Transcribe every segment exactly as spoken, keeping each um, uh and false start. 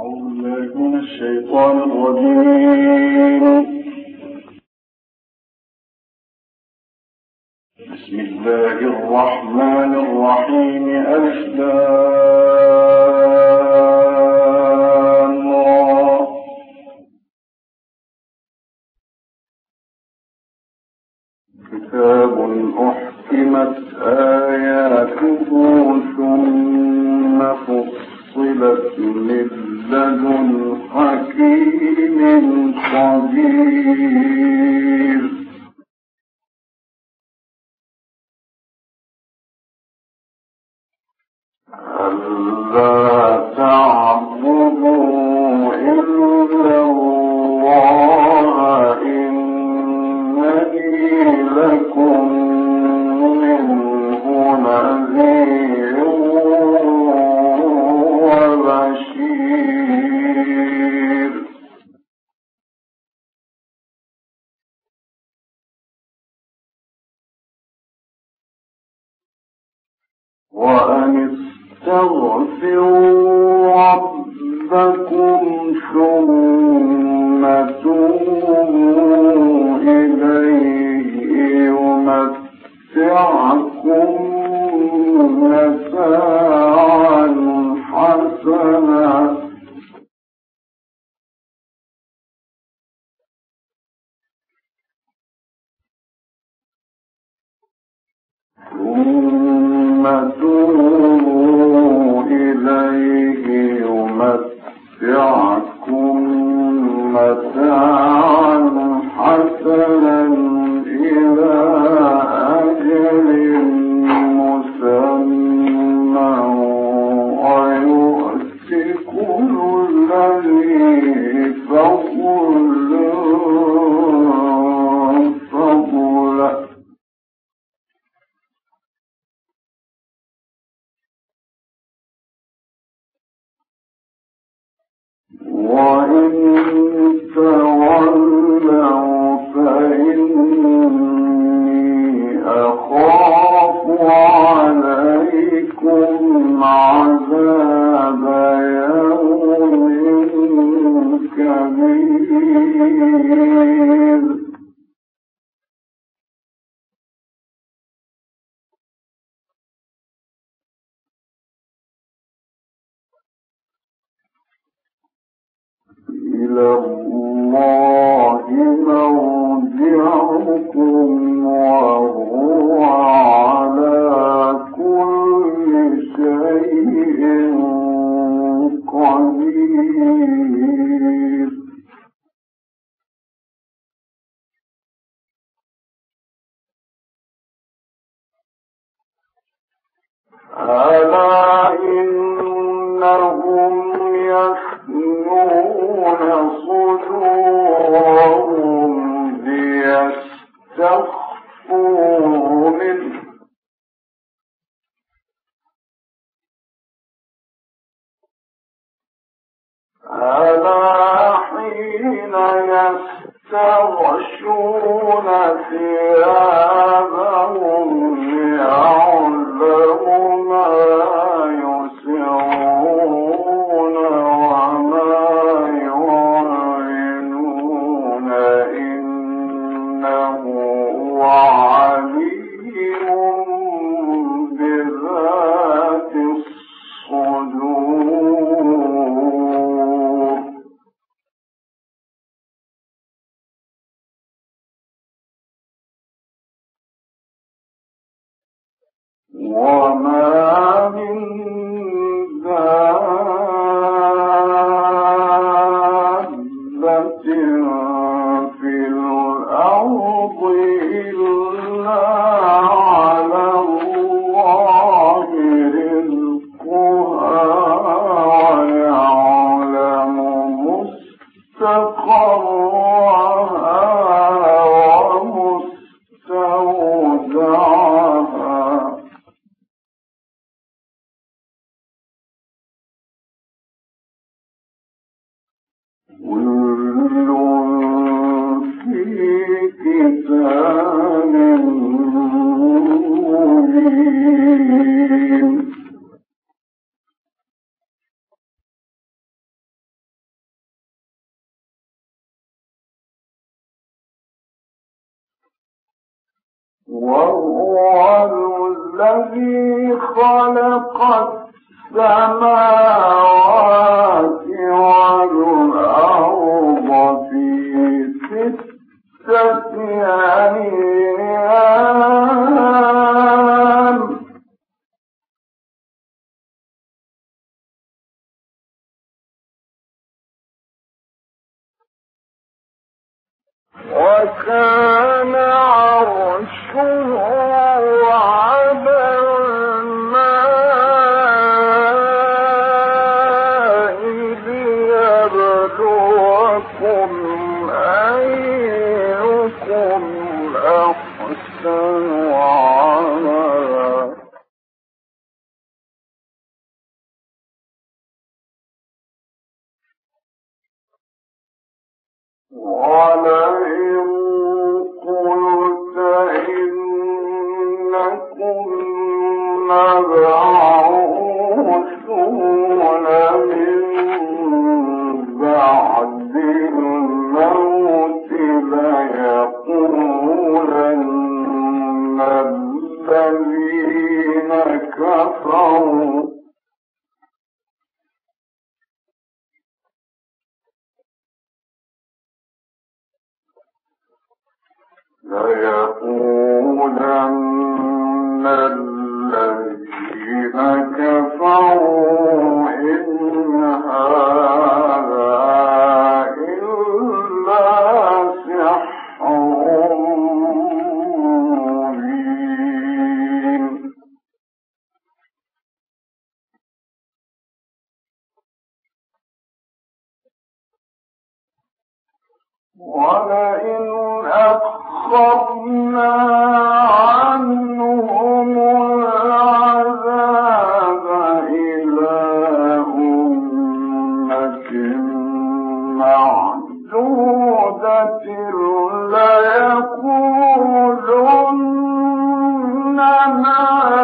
الشيطان الرجيم. بسم الله الرحمن الرحيم. ألف لام را. كتاب أحكمت آياته ثم فصلت من لدن حكيم خبير. ألا تعبدوا إلا الله إنني لكم منه نذير وبشير. وأن استغفروا ربكم ثم توبوا إليه يمتعكم متاعا حسنا ثم توبوا إليه يمتعكم متاعا حسنا إلى أجل مسمى ويؤت كل ذي فضل فضله. وإن تولوا فإني أخاف عليكم عذاب يوم كبير. إلى الله مرجعكم وهو على كل شيء قدير. ألا إنهم يثنون صدورهم ليستخفوا منه ألا حين يستغشون ثيابهم يعلم ما يسرون وما يعلنون إنه عليم بذات الصدور. وما من دابة في الأرض إلا على الله رزقها ويعلم مستقرها ومستودعها. كل في كتاب مبين. وهو الذي خلق السماوات والأرض في ستة أيام وكان عرشه على الماء ليبلوكم أيكم أحسن عملا ولئن قلت إنكم مبعوثون من بعد الموت ليقولن الذين كفروا ليقولن الذين كفروا إن هذا إلا سحر مبين ولئن أخرنا عنهم العذاب إلى أمة معدودة ليقولن ما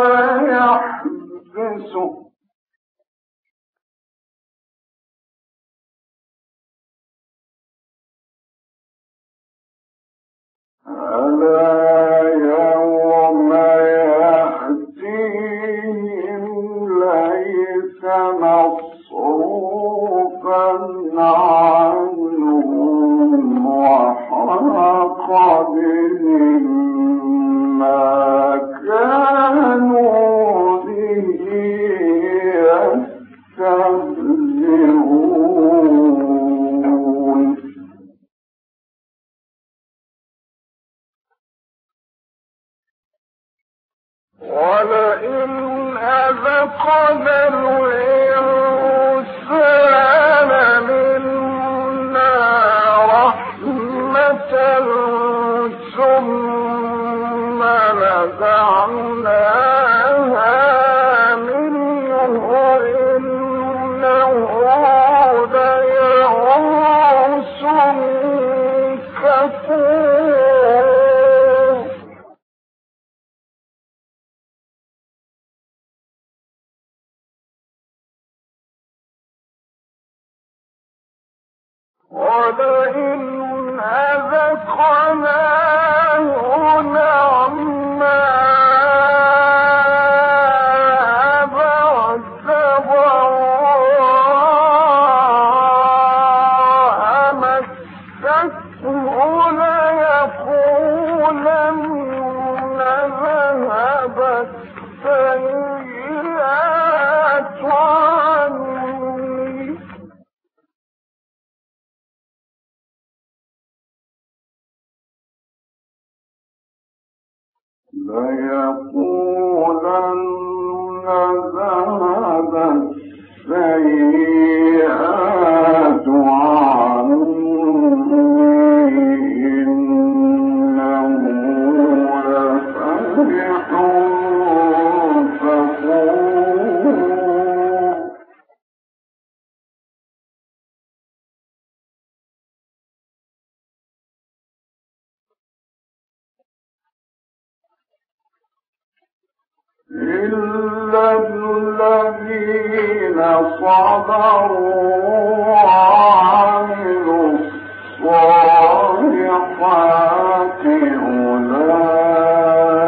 يحبسه ألا يوم يأتيهم ليس مصروفا عنهم وحاق بهم ما كانوا به يستهزئون ولئن أذقنا الإنسان منا رحمة ثم نزعناها منه إنه ليئوس كفور ولئن أذقناه نعماء بعد ضراء مسته ليقولن ذهبت السيئات عني ليقولن ذهب السيئات عني إنه لفرح فخور إلا الذين صبروا وعملوا الصالحات أولئك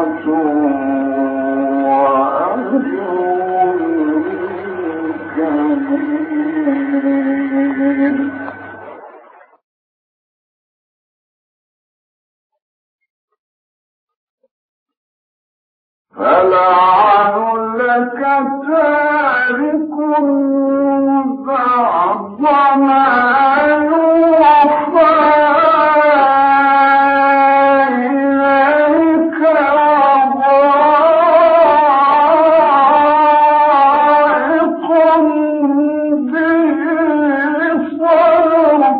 فلعلك تارك بعض ما يوحى إليك وضائق به صدرك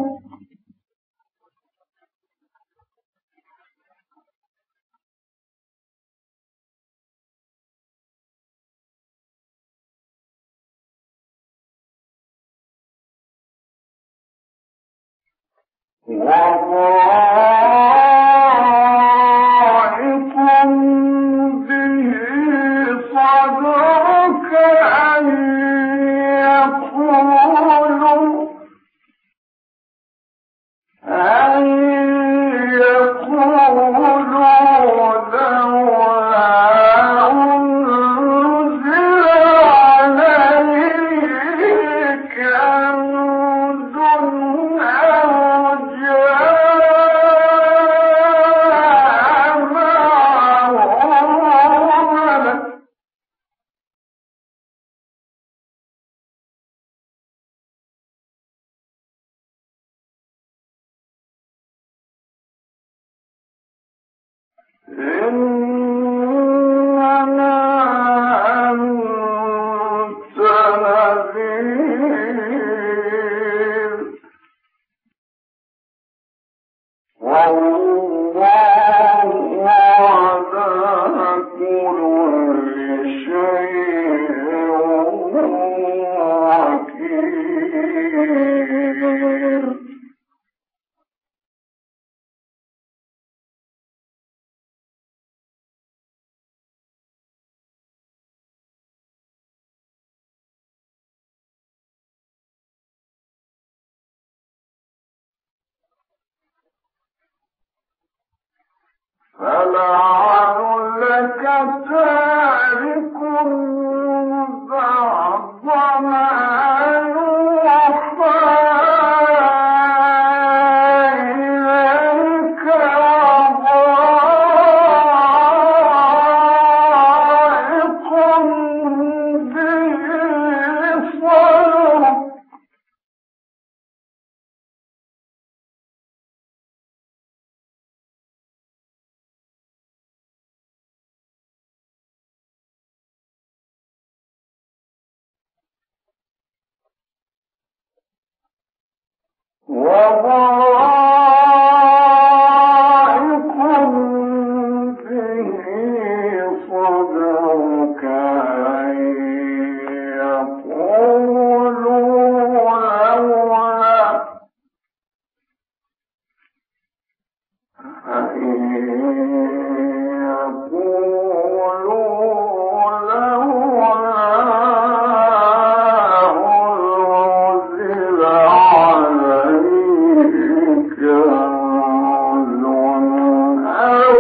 وضائق به صدرك أن يقولوا أن يقولوا لولا أنزل عليه كنز أو جاء معه ملك إنما أنت نذير والله على كل شيء وكيل فلعلك تارك بعض ما يوحى إليك وضائق به صدرك وضائق به صدرك أن يقولوا لولا أن يقولوا لولا أنزل عليه كنز أو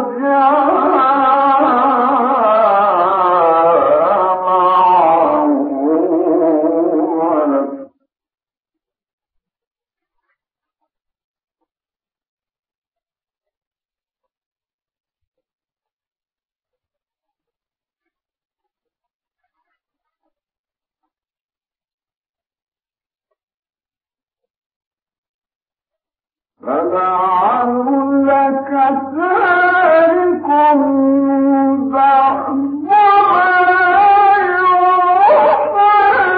جاء معه ملك فلعلك تارك بعض ما يوحى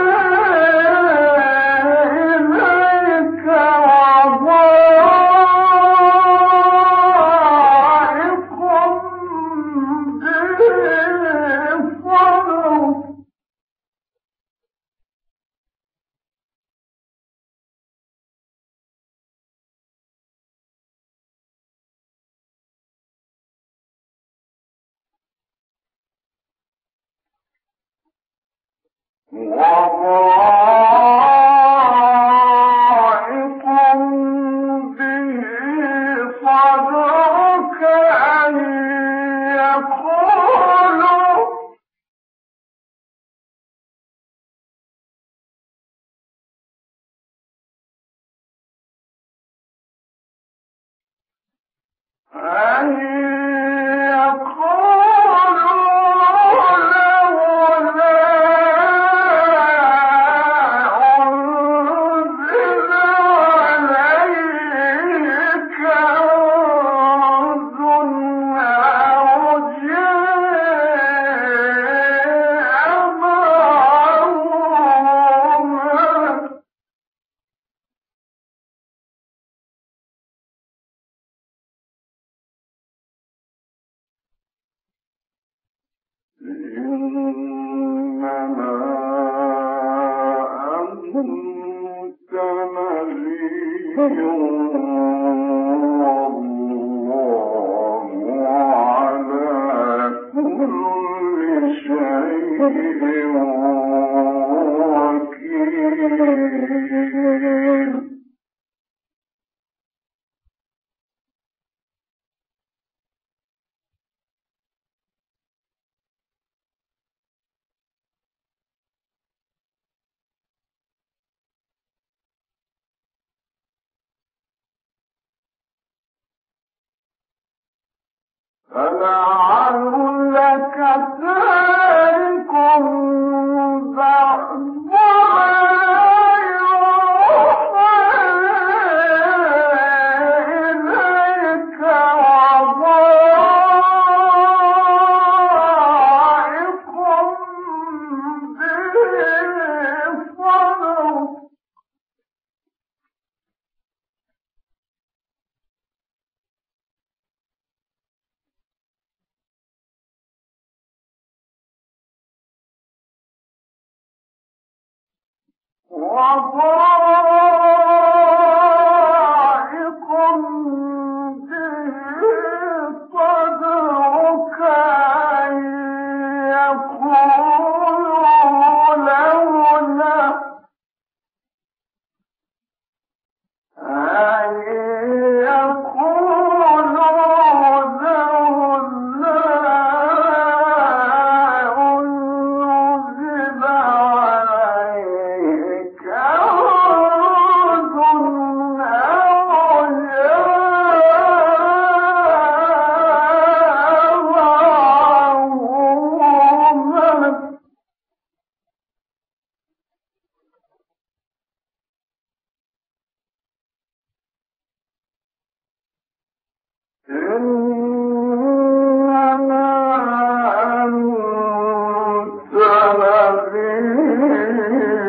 إليك وضائق به صدرك وضائق به صدرك أن يقولوا فلعلك تارك بعض ما يوحى إليك وضائق به صدرك وضائق به صدرك أن يقولوا لولا أن يقولوا لولا أنزل عليك كنز أو جاء معه ملك إنما أنت نذير